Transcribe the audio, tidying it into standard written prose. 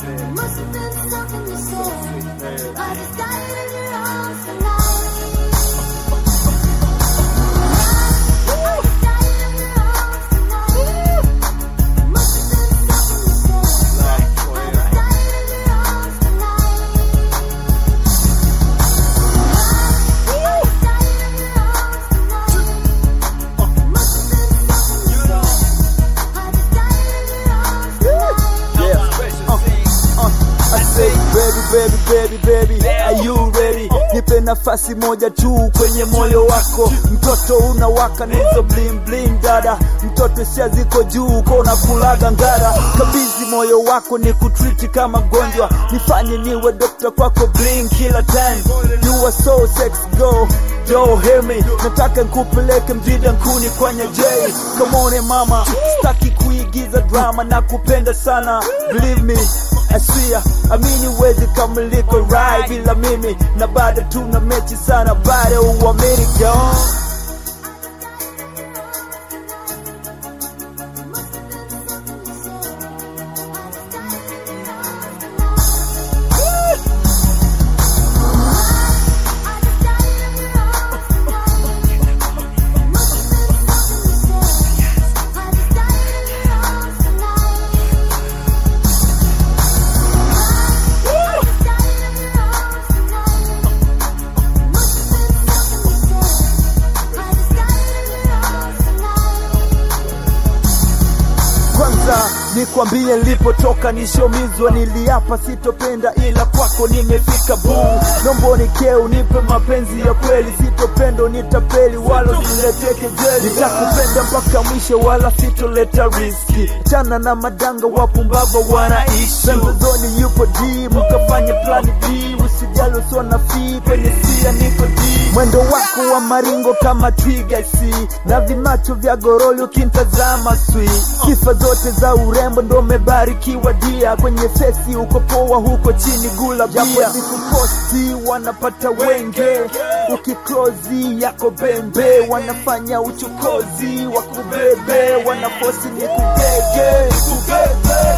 Must have been something you said. I just died in your arms tonight. Baby, are you ready? Nipe nafasi moja tu kwenye moyo wako. Mtoto unawaka nizo bling bling dada. Mtoto sia ziko juu kona kulaga ngara. Kabizi moyo wako ni kutreat kama gonjwa. Nifanye niwe doctor kwako bling kila time. You are so sexy girl, don't hear me. Nataka nkupeleke mjida nkuni kwenye J. Come on mama, staki kuigiza drama na kupenda sana. Believe me, I swear, amini wezi kamilika right bila mimi. Na bado tuna mechi sana, bado uamini girl. Nikwambie nilipotoka nishomizwa, niliapa sitopenda ila kwako nimefika boo. Nombo nikeu nipe mapenzi ya kweli, sitopendo nitapeli wala usilete kejeli. Nitakupenda mpaka mwisho wala sitoleta riski. Chana na madanga wapumbaba wanaishi. Pembezoni yupo D, mkafanye plan D. Usijali usona fee, kwenye sia niko D. Mwendo wako wa maringo kama twiga si. Na vimacho vya goroli ukintazama sweet. Sifa zote za urembo ndo mebarikiwa dia. Kwenye fesi uko poa huko chini gula bia. Japo siku posti wanapata wenge. Ukiklozi yako bembe. Wanafanya uchokozi wakubebe. Wanafosi ni kugege.